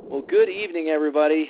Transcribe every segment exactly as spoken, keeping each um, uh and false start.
Well, good evening, everybody.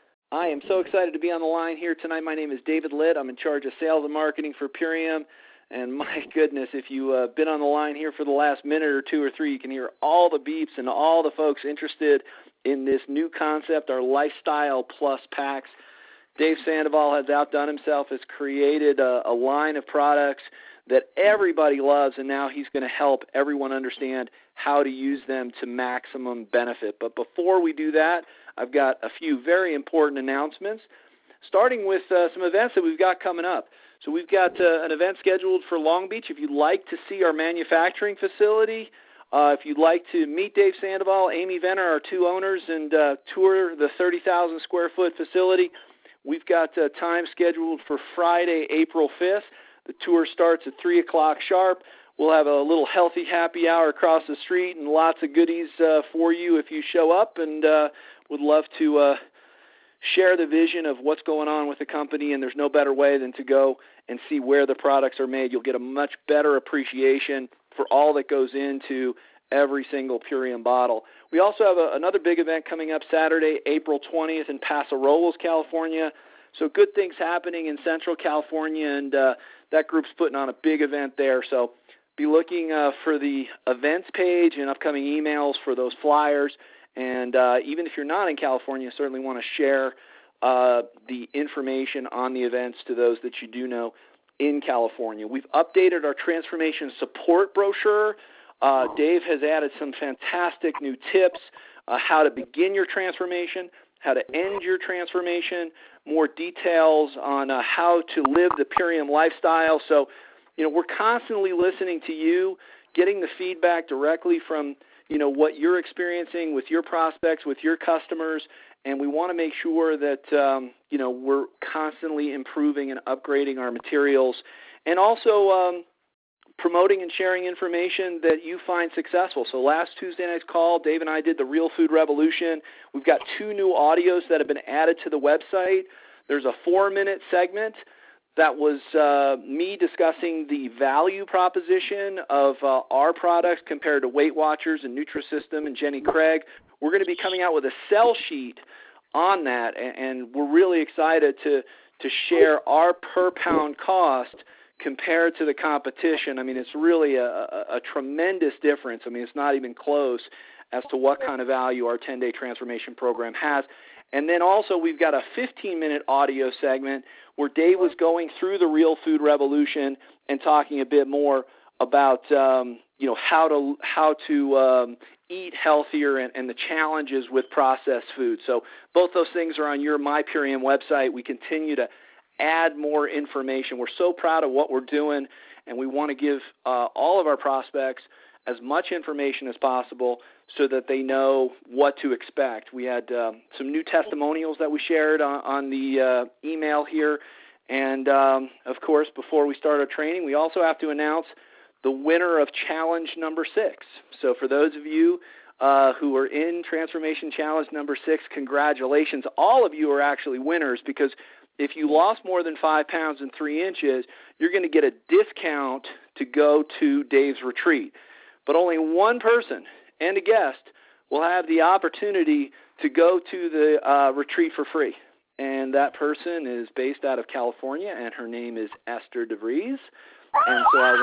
I am so excited to be on the line here tonight. My name is David Litt. I'm in charge of sales and marketing for Purium. And my goodness, if you've uh, been on the line here for the last minute or two or three, you can hear all the beeps and all the folks interested in this new concept, our Lifestyle Plus packs. Dave Sandoval has outdone himself, has created a, a line of products that everybody loves, and now he's going to help everyone understand how to use them to maximum benefit. But before we do that, I've got a few very important announcements, starting with uh, some events that we've got coming up. So we've got uh, an event scheduled for Long Beach. If you'd like to see our manufacturing facility, uh, if you'd like to meet Dave Sandoval, Amy Venner, our two owners, and uh, tour the thirty thousand square foot facility, we've got uh, time scheduled for Friday, April fifth. The tour starts at three o'clock sharp. We'll have a little healthy happy hour across the street and lots of goodies uh, for you if you show up, and uh, would love to uh, share the vision of what's going on with the company, and there's no better way than to go and see where the products are made. You'll get a much better appreciation for all that goes into every single Purium bottle. We also have a, another big event coming up Saturday, April twentieth in Paso Robles, California. So good things happening in Central California, and uh, that group's putting on a big event there. So be looking uh, for the events page and upcoming emails for those flyers. And uh, even if you're not in California, you certainly want to share uh, the information on the events to those that you do know in California. We've updated our transformation support brochure. Uh, Dave has added some fantastic new tips, uh, how to begin your transformation, how to end your transformation, more details on uh, how to live the Purium lifestyle. So, you know, we're constantly listening to you, getting the feedback directly from, you know, what you're experiencing with your prospects, with your customers, and we want to make sure that, um, you know, we're constantly improving and upgrading our materials, and also um, promoting and sharing information that you find successful. So last Tuesday night's call, Dave and I did the Real Food Revolution. We've got two new audios that have been added to the website. There's a four-minute segment that was uh, me discussing the value proposition of uh, our products compared to Weight Watchers and Nutrisystem and Jenny Craig. We're going to be coming out with a sell sheet on that, and, and we're really excited to, to share our per-pound cost compared to the competition. I mean, it's really a, a, a tremendous difference. I mean, it's not even close as to what kind of value our ten-day transformation program has. And then also we've got a fifteen-minute audio segment where Dave was going through the Real Food Revolution and talking a bit more about um, you know how to how to um, eat healthier and, and the challenges with processed food. So both those things are on your MyPurium website. We continue to add more information. We're so proud of what we're doing, and we want to give uh, all of our prospects as much information as possible so that they know what to expect. We had um, some new testimonials that we shared on, on the uh, email here. And, um, of course, before we start our training, we also have to announce the winner of challenge number six. So for those of you uh, who are in Transformation Challenge number six, congratulations. All of you are actually winners, because if you lost more than five pounds and three inches, you're going to get a discount to go to Dave's retreat. But only one person and a guest will have the opportunity to go to the uh, retreat for free. And that person is based out of California, and her name is Esther DeVries. And so I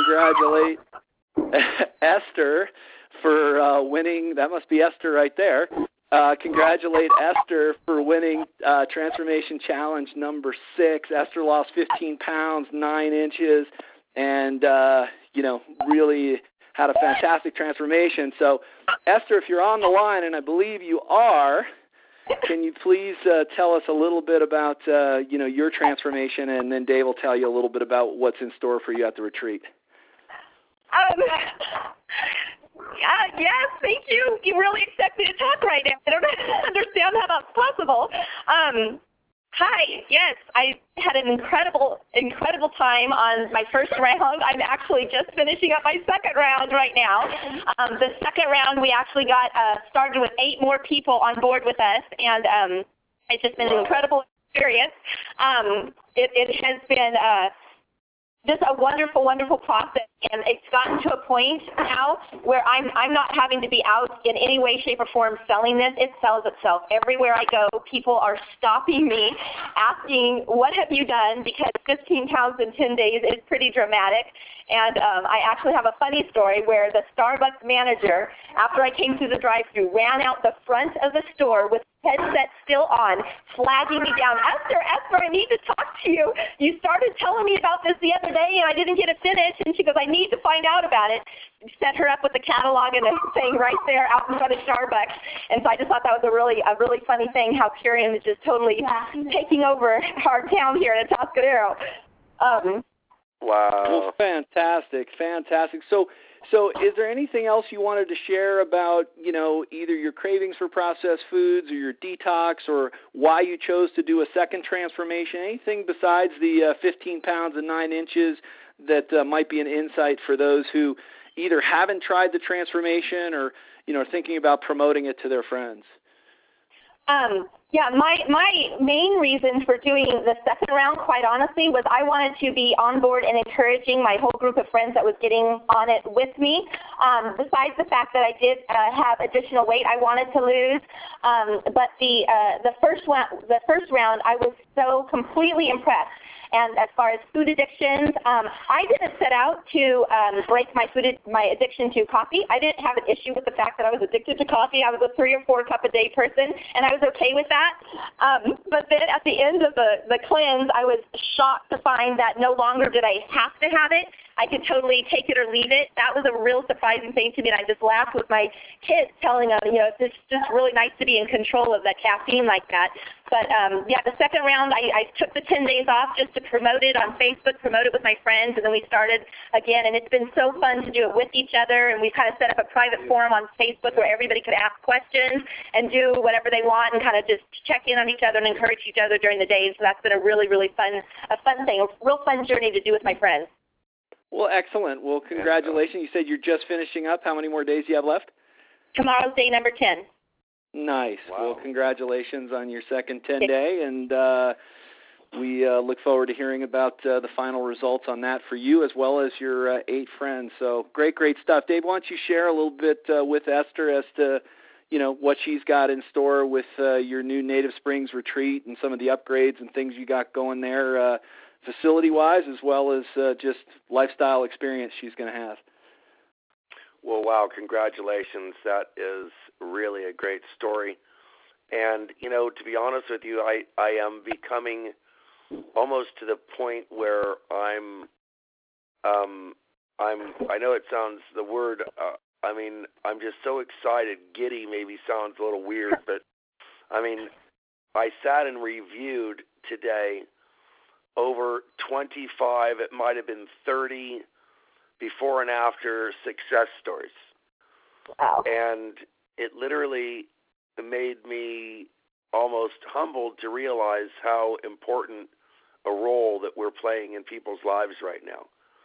want to congratulate Esther for uh, winning. That must be Esther right there. Uh, congratulate Esther for winning uh, Transformation Challenge number six. Esther lost fifteen pounds, nine inches, and, uh, you know, really had a fantastic transformation. So, Esther, if you're on the line, and I believe you are, can you please uh, tell us a little bit about, uh, you know, your transformation, and then Dave will tell you a little bit about what's in store for you at the retreat. Um, uh, yes, thank you. You really expect me to talk right now. I don't understand how that's possible. Um, hi, yes, I had an incredible, incredible time on my first round. I'm actually just finishing up my second round right now. Um, the second round, we actually got uh, started with eight more people on board with us, and um, it's just been an incredible experience. Um, it, it has been uh, just a wonderful, wonderful process, and it's gotten to a point now where I'm I'm not having to be out in any way, shape, or form selling this. It sells itself. Everywhere I go, people are stopping me, asking, what have you done? Because fifteen pounds in ten days is pretty dramatic. And um, I actually have a funny story where the Starbucks manager, after I came through the drive-thru, ran out the front of the store with headset still on, flagging me down. Esther, Esther, I need to talk to you. You started telling me about this the other day, and I didn't get it finished. And she goes, I need to find out about it. Set her up with the catalog and a thing right there out in front of Starbucks. And so I just thought that was a really, a really funny thing, how Purium is just totally yeah. taking over our town here in Atascadero. Um, Wow. Well, fantastic, fantastic. So, so is there anything else you wanted to share about, you know, either your cravings for processed foods or your detox, or why you chose to do a second transformation? Anything besides the uh, fifteen pounds and nine inches that uh, might be an insight for those who either haven't tried the transformation or, you know, are thinking about promoting it to their friends? Um, yeah, my, my main reason for doing the second round, quite honestly, was I wanted to be on board and encouraging my whole group of friends that was getting on it with me. Um, besides the fact that I did uh, have additional weight I wanted to lose, um, but the uh, the first one, the first round, I was so completely impressed. And as far as food addictions, um, I didn't set out to um, break my food ad- my addiction to coffee. I didn't have an issue with the fact that I was addicted to coffee. I was a three or four cup a day person, and I was okay with that. Um, but then at the end of the, the cleanse, I was shocked to find that no longer did I have to have it. I could totally take it or leave it. That was a real surprising thing to me, and I just laughed with my kids, telling them, you know, it's just really nice to be in control of that caffeine like that. But, um, yeah, the second round, I, I took the ten days off just to promote it on Facebook, promote it with my friends, and then we started again, and it's been so fun to do it with each other, and we kind of set up a private forum on Facebook where everybody could ask questions and do whatever they want and kind of just check in on each other and encourage each other during the days. So that's been a really, really fun, a fun thing, a real fun journey to do with my friends. Well, excellent. Well, congratulations. You said you're just finishing up. How many more days do you have left? Tomorrow's day number ten. Nice. Wow. Well, congratulations on your second ten-day, and uh, we uh, look forward to hearing about uh, the final results on that for you as well as your uh, eight friends. So great, great stuff. Dave, why don't you share a little bit uh, with Esther as to, you know, what she's got in store with uh, your new Native Springs retreat and some of the upgrades and things you got going there, uh, facility-wise, as well as uh, just lifestyle experience she's going to have. Well, wow, congratulations. That is really a great story. And, you know, to be honest with you, I, I am becoming almost to the point where I'm, um, I'm, I know it sounds, the word, uh, I mean, I'm just so excited. Giddy maybe sounds a little weird, but, I mean, I sat and reviewed today over twenty-five, it might have been thirty before and after success stories. Wow. And it literally made me almost humbled to realize how important a role that we're playing in people's lives right now.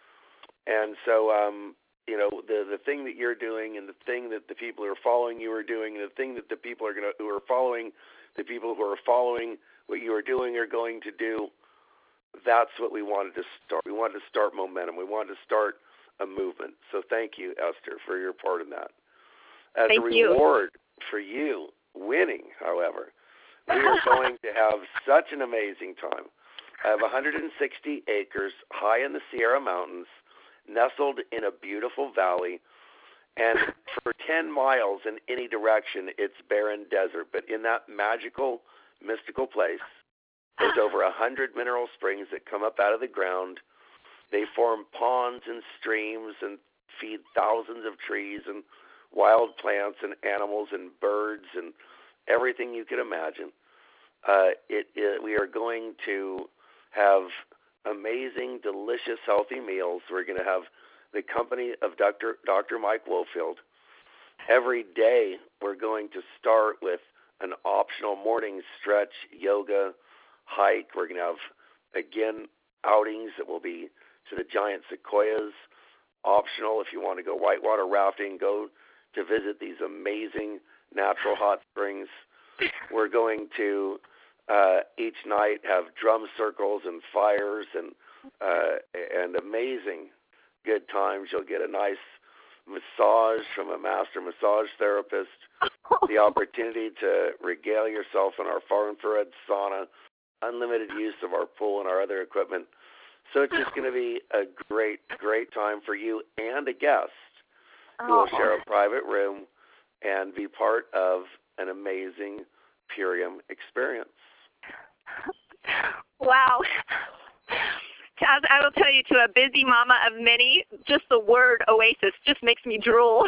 And so, um, you know, the the thing that you're doing and the thing that the people who are following you are doing and the thing that the people are going to, who are following, the people who are following what you are doing are going to do, that's what we wanted to start. We wanted to start momentum. We wanted to start a movement. So thank you, Esther, for your part in that. As thank a you. reward for you winning, however, we are going to have such an amazing time. I have one hundred sixty acres high in the Sierra Mountains, nestled in a beautiful valley, and for ten miles in any direction, it's barren desert. But in that magical, mystical place, there's over one hundred mineral springs that come up out of the ground. They form ponds and streams and feed thousands of trees and wild plants and animals and birds and everything you could imagine. Uh, it, it, we are going to have amazing, delicious, healthy meals. We're going to have the company of Doctor Doctor Mike Wofield. Every day we're going to start with an optional morning stretch, yoga, hike. We're going to have, again, outings that will be to the giant sequoias. Optional if you want to go whitewater rafting, go to visit these amazing natural hot springs. We're going to uh, each night have drum circles and fires and uh, and amazing good times. You'll get a nice massage from a master massage therapist, the opportunity to regale yourself in our far infrared sauna, unlimited use of our pool and our other equipment. So it's just going to be a great, great time for you and a guest who will share a private room and be part of an amazing Purium experience. Wow. As I will tell you, to a busy mama of many, just the word oasis just makes me drool.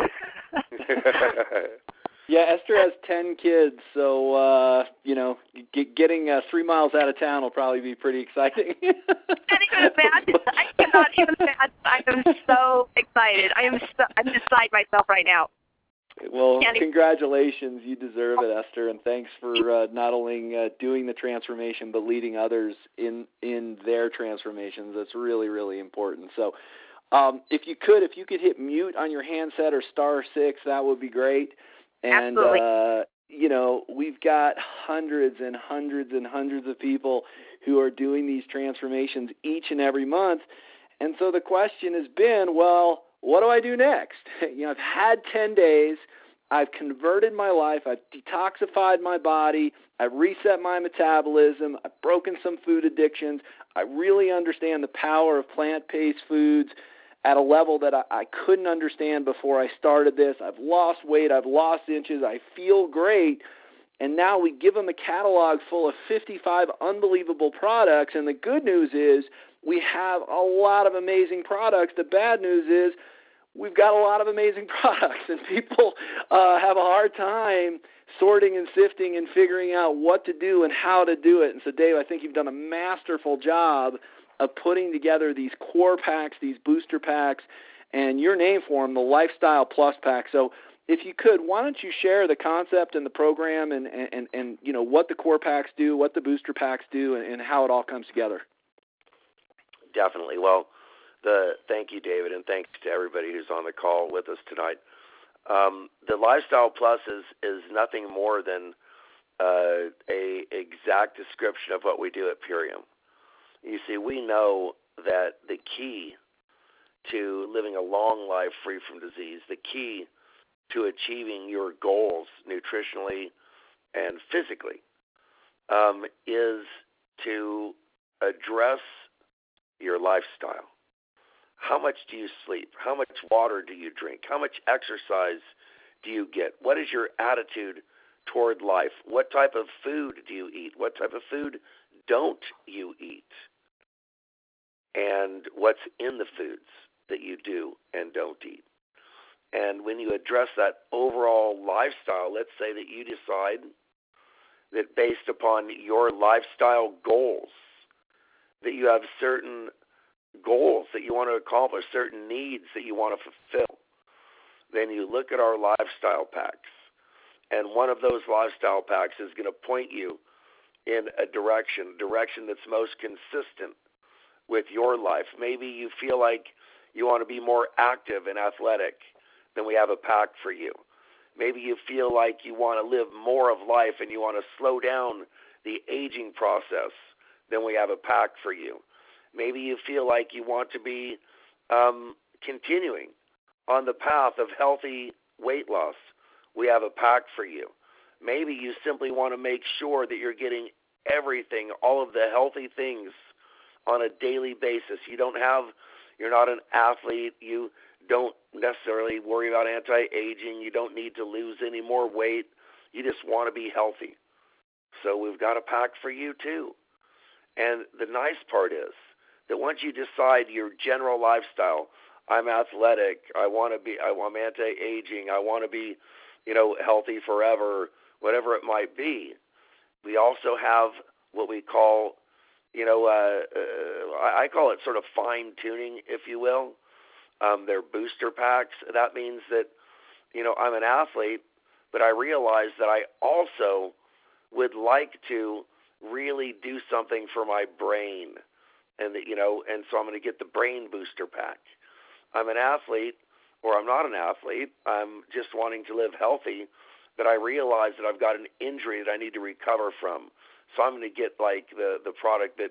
Yeah, Esther has ten kids, so, uh, you know, g- getting uh, three miles out of town will probably be pretty exciting. I can't even imagine. I cannot even imagine. I am so excited. I am so, I'm beside myself right now. Well, congratulations. You deserve it, Esther, and thanks for uh, not only uh, doing the transformation but leading others in, in their transformations. That's really, really important. So um, if you could, if you could hit mute on your handset or star six, that would be great. And, uh, you know, we've got hundreds and hundreds and hundreds of people who are doing these transformations each and every month. And so the question has been, well, what do I do next? You know, I've had ten days. I've converted my life. I've detoxified my body. I've reset my metabolism. I've broken some food addictions. I really understand the power of plant-based foods at a level that I, I couldn't understand before I started this. I've lost weight. I've lost inches. I feel great. And now we give them a catalog full of fifty-five unbelievable products. And the good news is we have a lot of amazing products. The bad news is we've got a lot of amazing products, and people uh, have a hard time sorting and sifting and figuring out what to do and how to do it. And so, Dave, I think you've done a masterful job of putting together these core packs, these booster packs, and your name for them, the Lifestyle Plus Pack. So if you could, why don't you share the concept and the program and, and, and you know, what the core packs do, what the booster packs do, and, and how it all comes together. Definitely. Well, the thank you, David, and thanks to everybody who's on the call with us tonight. Um, the Lifestyle Plus is, is nothing more than uh, a exact description of what we do at Purium. You see, we know that the key to living a long life free from disease, the key to achieving your goals nutritionally and physically, um, is to address your lifestyle. How much do you sleep? How much water do you drink? How much exercise do you get? What is your attitude toward life? What type of food do you eat? What type of food don't you eat? And what's in the foods that you do and don't eat? And when you address that overall lifestyle, let's say that you decide that based upon your lifestyle goals, that you have certain goals that you want to accomplish, certain needs that you want to fulfill, then you look at our lifestyle packs. And one of those lifestyle packs is going to point you in a direction, direction that's most consistent with your life. Maybe you feel like you want to be more active and athletic, then we have a pack for you. Maybe you feel like you want to live more of life and you want to slow down the aging process, then we have a pack for you. Maybe you feel like you want to be um, continuing on the path of healthy weight loss, we have a pack for you. Maybe you simply want to make sure that you're getting everything, all of the healthy things on a daily basis. You don't have, you're not an athlete, you don't necessarily worry about anti-aging, you don't need to lose any more weight, you just want to be healthy. So we've got a pack for you too. And the nice part is that once you decide your general lifestyle, I'm athletic, I want to be, I want anti-aging, I want to be, you know, healthy forever, whatever it might be, we also have what we call, you know, uh, uh, I call it sort of fine-tuning, if you will. Um, they're booster packs. That means that, you know, I'm an athlete, but I realize that I also would like to really do something for my brain, and that, you know, and so I'm going to get the brain booster pack. I'm an athlete, or I'm not an athlete. I'm just wanting to live healthy, but I realize that I've got an injury that I need to recover from. So I'm going to get like the, the product that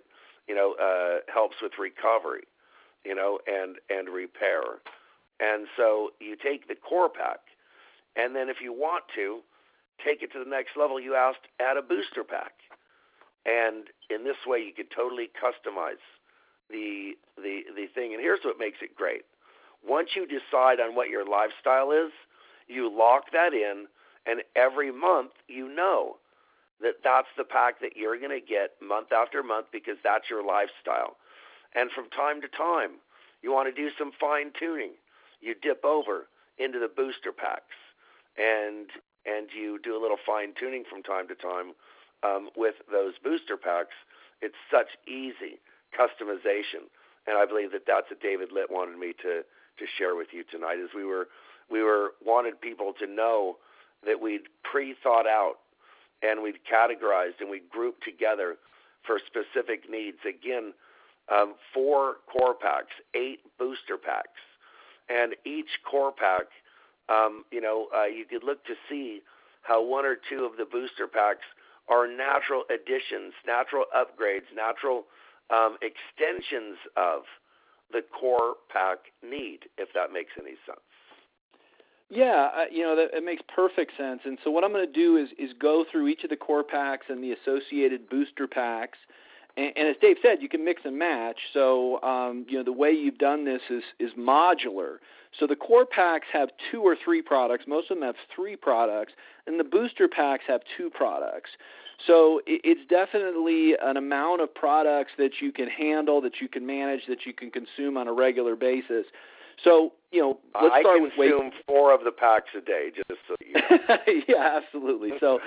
you know, uh, helps with recovery, you know, and, and repair. And so you take the core pack, and then if you want to take it to the next level, you ask, add a booster pack. And in this way, you could totally customize the, the, the thing. And here's what makes it great. Once you decide on what your lifestyle is, you lock that in, and every month you know that that's the pack that you're going to get month after month because that's your lifestyle. And from time to time, you want to do some fine-tuning. You dip over into the booster packs, and and you do a little fine-tuning from time to time um, with those booster packs. It's such easy customization, and I believe that that's what David Litt wanted me to, to share with you tonight, is we were we were wanted people to know that we'd pre-thought out and we'd categorized and we'd grouped together for specific needs. Again, um, four core packs, eight booster packs, and each core pack, um, you know, uh, you could look to see how one or two of the booster packs are natural additions, natural upgrades, natural um, extensions of the core pack need, if that makes any sense. Yeah, uh, you know, that, it makes perfect sense. And so what I'm going to do is, is go through each of the core packs and the associated booster packs. And, and as Dave said, you can mix and match. So, um, you know, the way you've done this is, is modular. So the core packs have two or three products. Most of them have three products. And the booster packs have two products. So it, it's definitely an amount of products that you can handle, that you can manage, that you can consume on a regular basis. So, you know, let's I start with weight. I consume four of the packs a day, just so you know. Yeah, absolutely. So,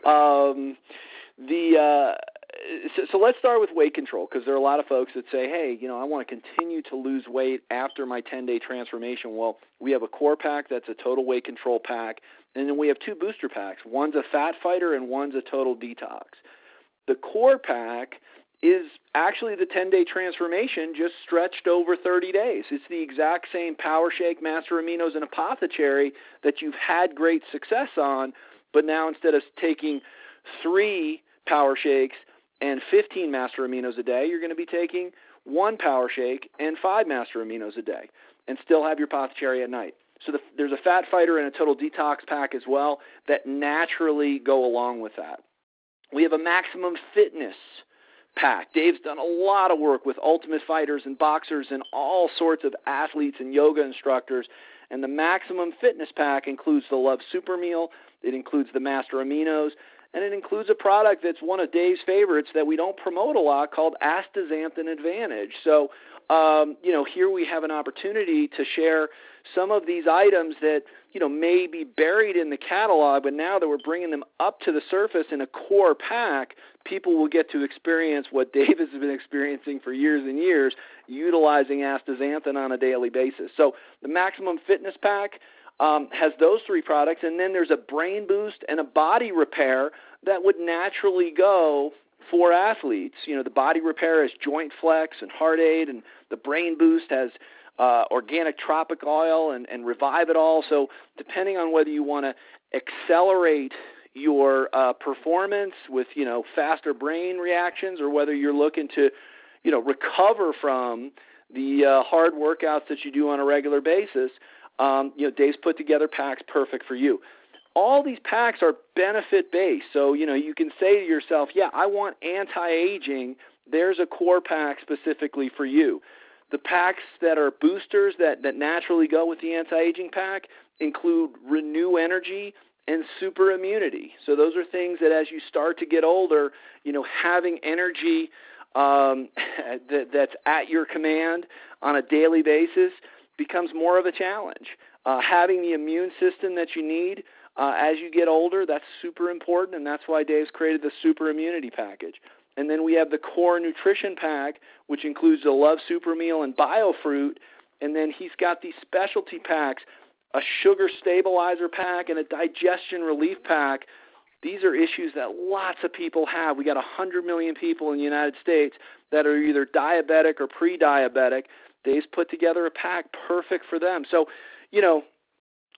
um, the uh, so, so let's start with weight control, because there are a lot of folks that say, hey, you know, I want to continue to lose weight after my ten-day transformation. Well, we have a core pack that's a total weight control pack, and then we have two booster packs. One's a fat fighter and one's a total detox. The core pack is actually the ten-day transformation just stretched over thirty days. It's the exact same Power Shake, Master Aminos, and Apothecary that you've had great success on, but now instead of taking three Power Shakes and fifteen Master Aminos a day, you're going to be taking one Power Shake and five Master Aminos a day and still have your Apothecary at night. So the, there's a Fat Fighter and a Total Detox pack as well that naturally go along with that. We have a Maximum Fitness pack. Dave's done a lot of work with ultimate fighters and boxers and all sorts of athletes and yoga instructors, and the Maximum Fitness pack includes the Love Super Meal, it includes the Master Aminos, and it includes a product that's one of Dave's favorites that we don't promote a lot called Astaxanthin Advantage. So, um, you know, here we have an opportunity to share some of these items that, you know, may be buried in the catalog, but now that we're bringing them up to the surface in a core pack, people will get to experience what Dave has been experiencing for years and years, utilizing astaxanthin on a daily basis. So the Maximum Fitness pack um, has those three products, and then there's a Brain Boost and a Body Repair that would naturally go for athletes. You know, the Body Repair has Joint Flex and Heart Aid, and the Brain Boost has uh, organic tropic oil and, and Revive It All. So depending on whether you want to accelerate your uh, performance with, you know, faster brain reactions, or whether you're looking to, you know, recover from the uh, hard workouts that you do on a regular basis, um, you know, Dave's put together packs perfect for you. All these packs are benefit-based, so, you know, you can say to yourself, yeah, I want anti-aging. There's a core pack specifically for you. The packs that are boosters that, that naturally go with the anti-aging pack include Renew Energy and Super Immunity. So those are things that as you start to get older, you know, having energy um, that, that's at your command on a daily basis becomes more of a challenge. Uh, having the immune system that you need Uh, as you get older, that's super important, and that's why Dave's created the Super Immunity package. And then we have the Core Nutrition pack, which includes the Love Super Meal and BioFruit, and then he's got these specialty packs, a Sugar Stabilizer pack and a Digestion Relief pack. These are issues that lots of people have. We got one hundred million people in the United States that are either diabetic or pre-diabetic. Dave's put together a pack perfect for them. So, you know,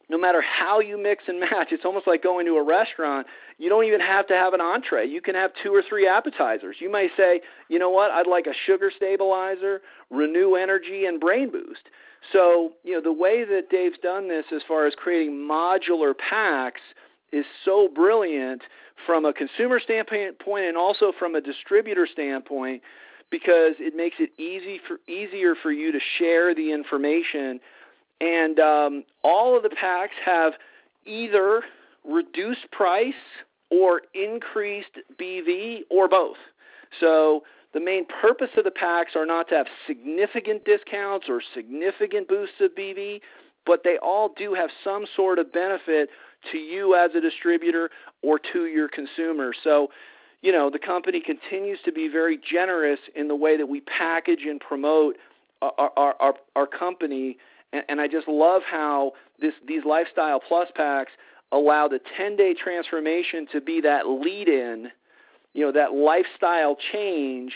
no matter how you mix and match, it's almost like going to a restaurant. You don't even have to have an entree. You can have two or three appetizers. You may say, you know what, I'd like a sugar stabilizer, Renew Energy, and Brain Boost. So, you know, the way that Dave's done this as far as creating modular packs is so brilliant from a consumer standpoint and also from a distributor standpoint, because it makes it easy for easier for you to share the information. And um, all of the packs have either reduced price or increased B V or both. So the main purpose of the packs are not to have significant discounts or significant boosts of B V, but they all do have some sort of benefit to you as a distributor or to your consumer. So, you know, the company continues to be very generous in the way that we package and promote our, our, our, our company. And, and I just love how this, these Lifestyle Plus packs allow the ten-day transformation to be that lead-in, you know, that lifestyle change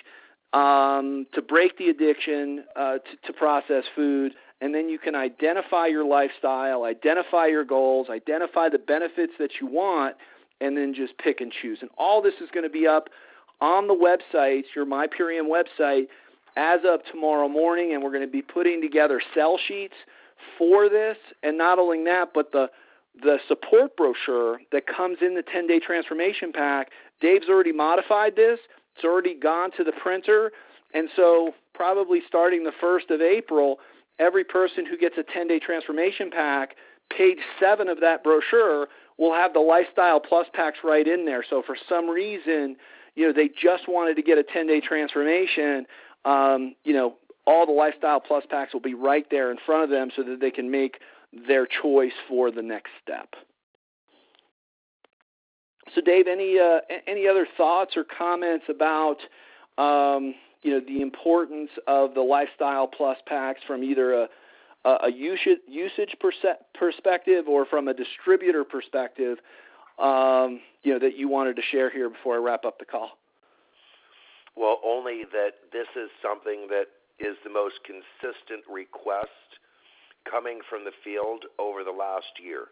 um, to break the addiction uh, to, to processed food. And then you can identify your lifestyle, identify your goals, identify the benefits that you want, and then just pick and choose. And all this is going to be up on the website, your MyPurium website, as of tomorrow morning, and we're going to be putting together sell sheets for this. And not only that, but the the support brochure that comes in the ten-day transformation pack, Dave's already modified this. It's already gone to the printer. And so probably starting the first of April, every person who gets a ten-day transformation pack, page seven of that brochure will have the Lifestyle Plus packs right in there. So for some reason, you know, they just wanted to get a ten-day transformation, um, you know, all the Lifestyle Plus packs will be right there in front of them so that they can make their choice for the next step. So, Dave, any uh, any other thoughts or comments about um, you know, the importance of the Lifestyle Plus packs from either a a usage usage perspective or from a distributor perspective, um, you know, that you wanted to share here before I wrap up the call? Well, only that this is something that is the most consistent request coming from the field over the last year.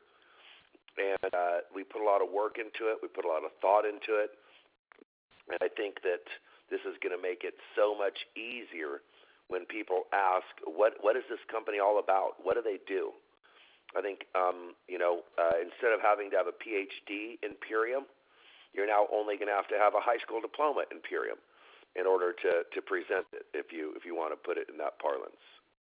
And uh, we put a lot of work into it. We put a lot of thought into it. And I think that this is going to make it so much easier when people ask, what what is this company all about? What do they do? I think, um, you know, uh, instead of having to have a P H D in Purium, you're now only going to have to have a high school diploma in Purium in order to, to present it, if you if you want to put it in that parlance.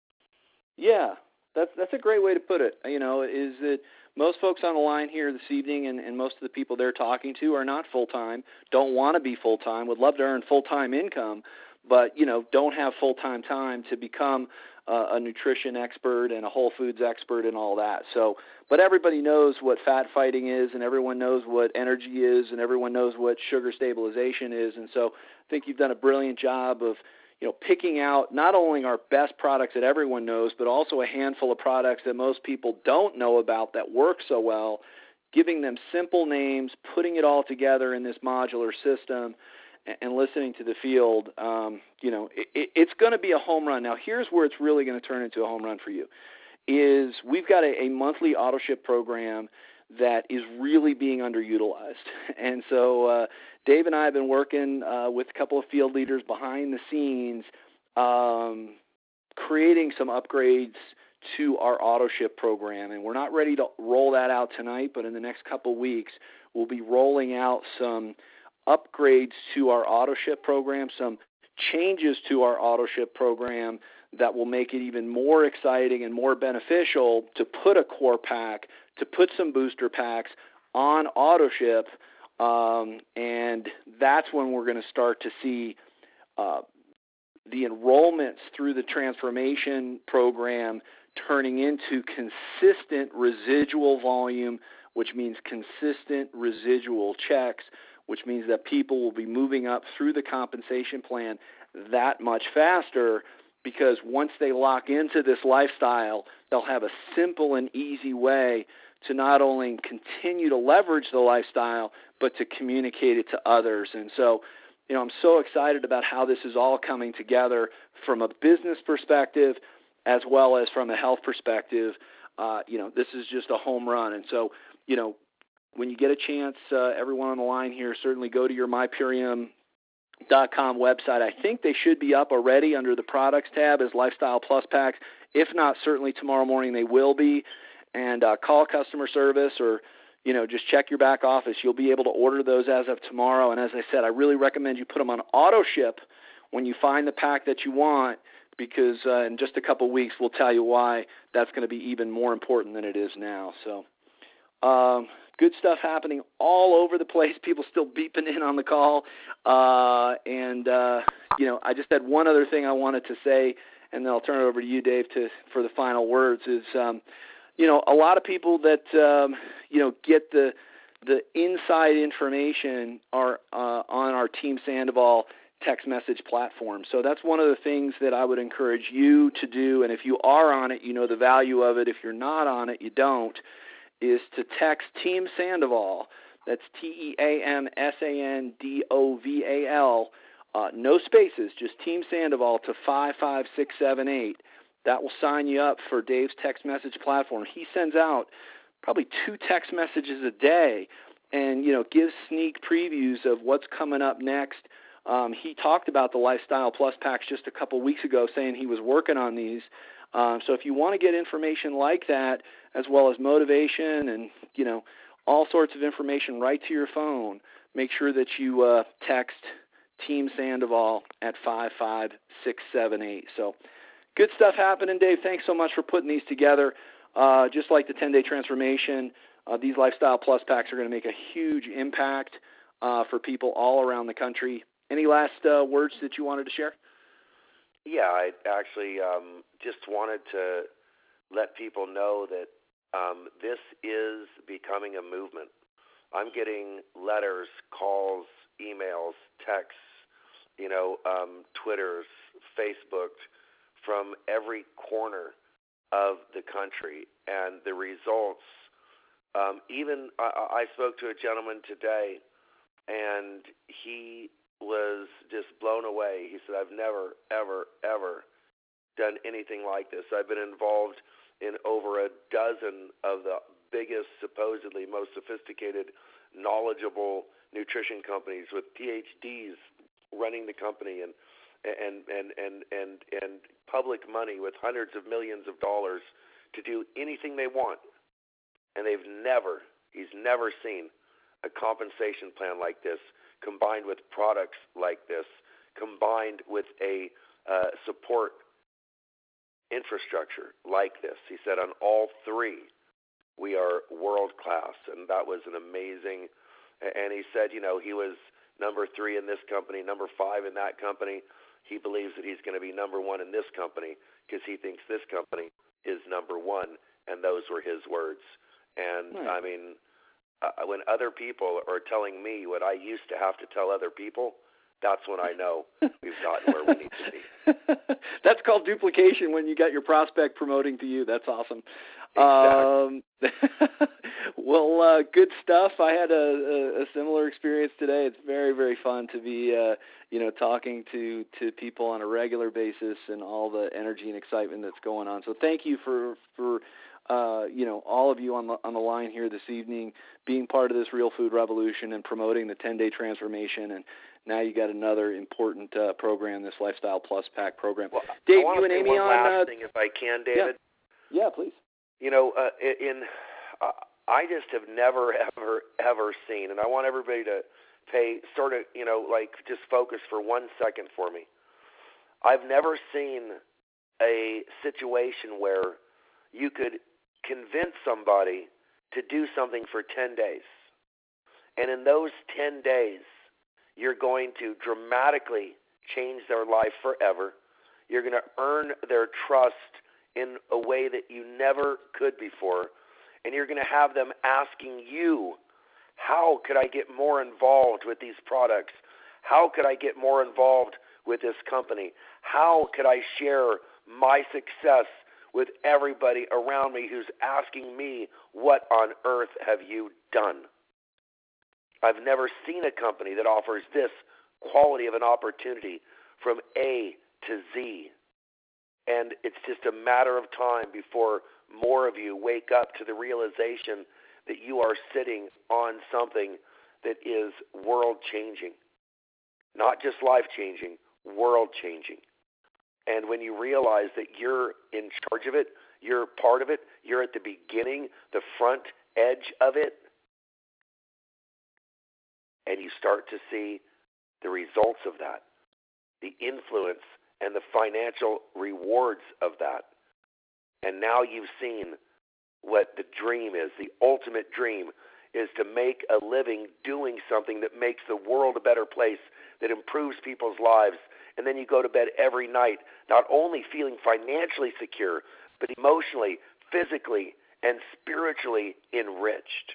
Yeah, that's that's a great way to put it. You know, is that most folks on the line here this evening and, and most of the people they're talking to are not full-time, don't want to be full-time, would love to earn full-time income, but, you know, don't have full-time time to become uh, a nutrition expert and a whole foods expert and all that. So, but everybody knows what fat fighting is, and everyone knows what energy is, and everyone knows what sugar stabilization is. And so I think you've done a brilliant job of, you know, picking out not only our best products that everyone knows, but also a handful of products that most people don't know about that work so well, giving them simple names, putting it all together in this modular system, and, and listening to the field. Um, you know, it, it, it's going to be a home run. Now, here's where it's really going to turn into a home run for you, is we've got a, a monthly auto ship program that is really being underutilized. And so uh, Dave and I have been working uh, with a couple of field leaders behind the scenes, um, creating some upgrades to our auto ship program. And we're not ready to roll that out tonight, but in the next couple of weeks, we'll be rolling out some upgrades to our auto ship program, some changes to our auto ship program that will make it even more exciting and more beneficial to put a core pack, to put some booster packs on auto ship, um, and that's when we're going to start to see uh, the enrollments through the transformation program turning into consistent residual volume, which means consistent residual checks, which means that people will be moving up through the compensation plan that much faster, because once they lock into this lifestyle, they'll have a simple and easy way to not only continue to leverage the lifestyle, but to communicate it to others. And so, you know, I'm so excited about how this is all coming together from a business perspective as well as from a health perspective. uh, you know, this is just a home run. And so, you know, when you get a chance, uh, everyone on the line here, certainly go to your my purium dot com website. I think they should be up already under the products tab as Lifestyle Plus Packs. If not, certainly tomorrow morning they will be. And uh, call customer service or, you know, just check your back office. You'll be able to order those as of tomorrow. And as I said, I really recommend you put them on auto ship when you find the pack that you want, because uh, in just a couple of weeks we'll tell you why that's going to be even more important than it is now. So um, good stuff happening all over the place. People still beeping in on the call. Uh, and, uh, you know, I just had one other thing I wanted to say, and then I'll turn it over to you, Dave, to for the final words, is, um, you know, a lot of people that, um, you know, get the the inside information are uh, on our Team Sandoval text message platform. So that's one of the things that I would encourage you to do. And if you are on it, you know the value of it. If you're not on it, you don't, is to text Team Sandoval. That's T E A M S A N D O V A L. Uh, no spaces, just Team Sandoval to five five six seven eight. That will sign you up for Dave's text message platform. He sends out probably two text messages a day and, you know, gives sneak previews of what's coming up next. Um, he talked about the Lifestyle Plus Packs just a couple weeks ago, saying he was working on these. Um, so if you want to get information like that, as well as motivation and, you know, all sorts of information right to your phone, make sure that you uh, text Team Sandoval at five five six seven eight. So good stuff happening, Dave. Thanks so much for putting these together. Uh, just like the ten-day transformation, uh, these Lifestyle Plus Packs are going to make a huge impact uh, for people all around the country. Any last uh, words that you wanted to share? Yeah, I actually um, just wanted to let people know that um, this is becoming a movement. I'm getting letters, calls, emails, texts, you know, um, Twitters, Facebook, from every corner of the country, and the results. Um, even I, I spoke to a gentleman today, and he was just blown away. He said, I've never, ever, ever done anything like this. I've been involved in over a dozen of the biggest, supposedly most sophisticated, knowledgeable nutrition companies with P H Ds running the company, and and and and and and public money with hundreds of millions of dollars to do anything they want. And they've never, he's never seen a compensation plan like this, combined with products like this, combined with a uh, support infrastructure like this. He said on all three, we are world class, and that was an amazing. And he said, you know, he was number three in this company, number five in that company. He believes that he's going to be number one in this company because he thinks this company is number one, and those were his words. And, right. I mean, uh, when other people are telling me what I used to have to tell other people, that's when I know we've gotten where we need to be. That's called duplication when you got your prospect promoting to you. That's awesome. Exactly. Um, well, uh, good stuff. I had a, a, a similar experience today. It's very, very fun to be, uh, you know, talking to, to people on a regular basis and all the energy and excitement that's going on. So thank you for, for uh, you know, all of you on the, on the line here this evening, being part of this Real Food Revolution and promoting the ten-day transformation. And now you got another important uh, program, this Lifestyle Plus Pack program. Well, Dave, I you and say Amy one on. last Uh, thing, if I can, David. Yeah, yeah please. You know, uh, in uh, I just have never, ever, ever seen, and I want everybody to pay sort of, you know, like just focus for one second for me. I've never seen a situation where you could convince somebody to do something for ten days, and in those ten days, you're going to dramatically change their life forever. You're going to earn their trust in a way that you never could before, and you're going to have them asking you, how could I get more involved with these products? How could I get more involved with this company? How could I share my success with everybody around me who's asking me, what on earth have you done? I've never seen a company that offers this quality of an opportunity from A to Z. And it's just a matter of time before more of you wake up to the realization that you are sitting on something that is world-changing. Not just life-changing, world-changing. And when you realize that you're in charge of it, you're part of it, you're at the beginning, the front edge of it, and you start to see the results of that, the influence and the financial rewards of that. And now you've seen what the dream is. The ultimate dream is to make a living doing something that makes the world a better place, that improves people's lives. And then you go to bed every night not only feeling financially secure, but emotionally, physically, and spiritually enriched.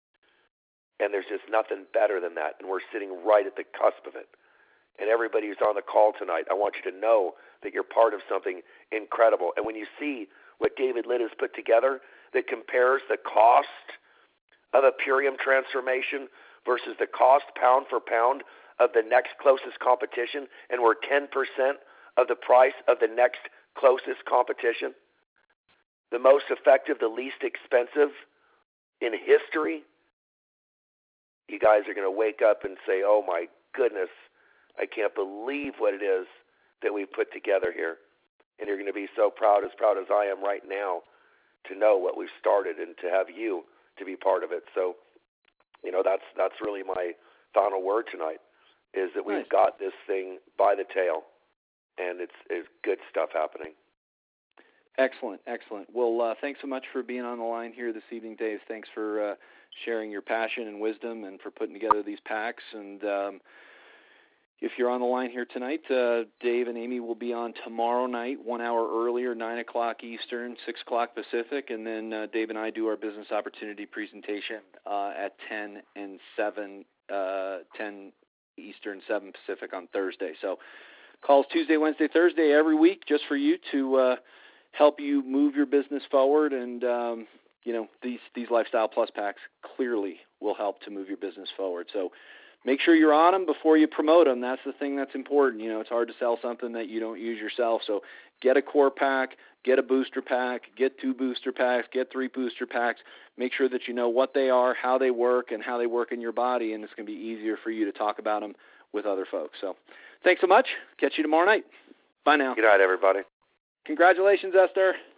And there's just nothing better than that. And we're sitting right at the cusp of it. And everybody who's on the call tonight, I want you to know that you're part of something incredible. And when you see what David Litt has put together that compares the cost of a Purium transformation versus the cost pound for pound of the next closest competition, and we're ten percent of the price of the next closest competition, the most effective, the least expensive in history, you guys are going to wake up and say, oh my goodness, I can't believe what it is that we've put together here. And you're going to be so proud, as proud as I am right now, to know what we've started and to have you to be part of it. So, you know, that's that's really my final word tonight, is that we've Nice. got this thing by the tail, and it's, it's good stuff happening. Excellent, excellent. Well, uh, thanks so much for being on the line here this evening, Dave. Thanks for uh, sharing your passion and wisdom and for putting together these packs. And um, if you're on the line here tonight, uh, Dave and Amy will be on tomorrow night, one hour earlier, nine o'clock Eastern, six o'clock Pacific, and then uh, Dave and I do our business opportunity presentation uh, at ten and seven, uh, ten Eastern, seven Pacific on Thursday. So calls Tuesday, Wednesday, Thursday every week just for you to uh, help you move your business forward. And, um, you know, these, these Lifestyle Plus packs clearly will help to move your business forward. So make sure you're on them before you promote them. That's the thing that's important. You know, it's hard to sell something that you don't use yourself. So get a core pack, get a booster pack, get two booster packs, get three booster packs. Make sure that you know what they are, how they work, and how they work in your body, and it's going to be easier for you to talk about them with other folks. So thanks so much. Catch you tomorrow night. Bye now. Good night, everybody. Congratulations, Esther.